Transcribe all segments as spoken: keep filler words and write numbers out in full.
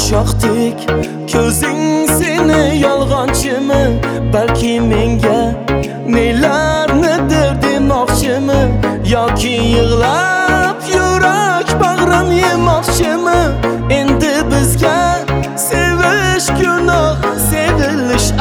quchoqdek ko'zing seni yolg'onchimi, balki menga nelarnidir demoqchimi, yoki yig'lab yurak bag'rim yemoqchimi? Endi bizga sevish gunoh, sevilish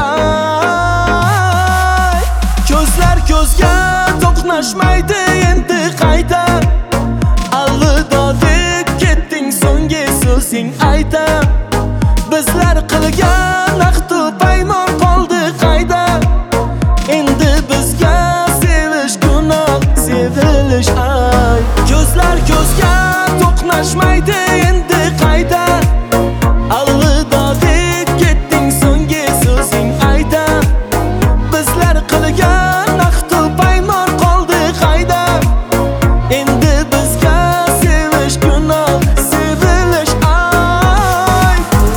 ay. Ko'zlar ko'zga to'qnashmaydi endi qayta, alvido deb ketding, so'nggi so'zing ayta. Bizlar qilgan ahdu paymon qoldi qayda, endi bizga sevish gunoh, sevilish ay. Ko'zlar ko'zga to'qnashmaydi endi qayta, alvido deb ketding, so'nggi so'zing ayta. Bizlar qilgan ahdu paymon qoldi qayda, endi bizga sevish gunoh, sevilish ay.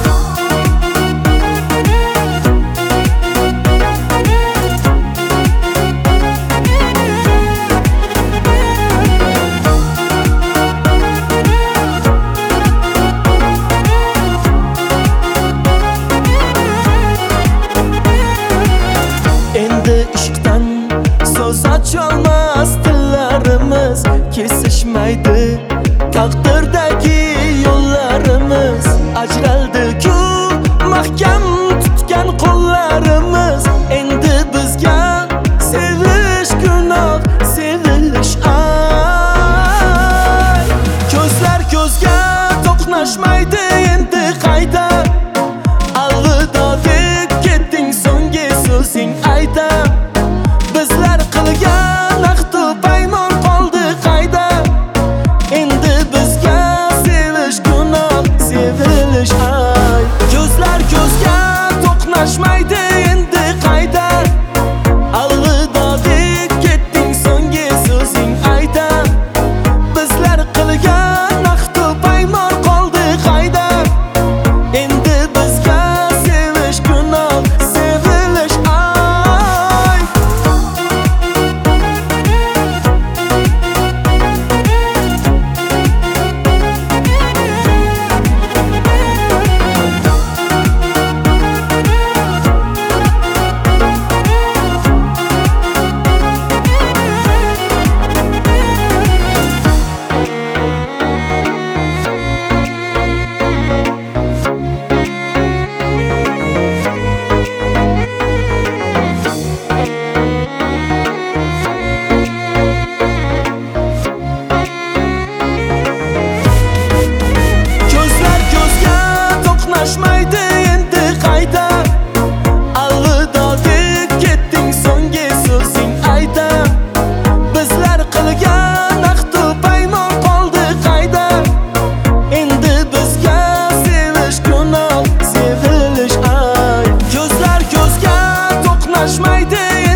Endi ishqdan so'z ocholmas tillarimiz, kesishmaydi taqdirdagi yo'llarimiz. Ajraldi-ku mahkam tutgan qo'llarimiz, endi bizga sevish gunoh, sevilish ay. Ko'zlar ko'zga to'qnashmaydi endi qayta, alvido deb ketding, so'nggi so'zing ayta. Bizlar qilgan ahdu paymon qoldi qayda, endi bizga sevish gunoh, sevilish ay. Ko'zlar ko'zga to'qnashmaydi endi qayda, alvido deb ketding, so'nggi so'zing ayta. Bizlar qilgan ahdu paymon qoldi qayda, endi bizga sevish gunoh, sevilish ay. Ko'zlar ko'zga to'qnashmaydi endi qayta, alvido deb ketding, so'nggi so'zing ayta. Bizlar qilgan ahdu paymon qoldi qayda, endi bizga sevish gunoh, sevilish ay. Ko'zlar ko'zga to'qnashmaydi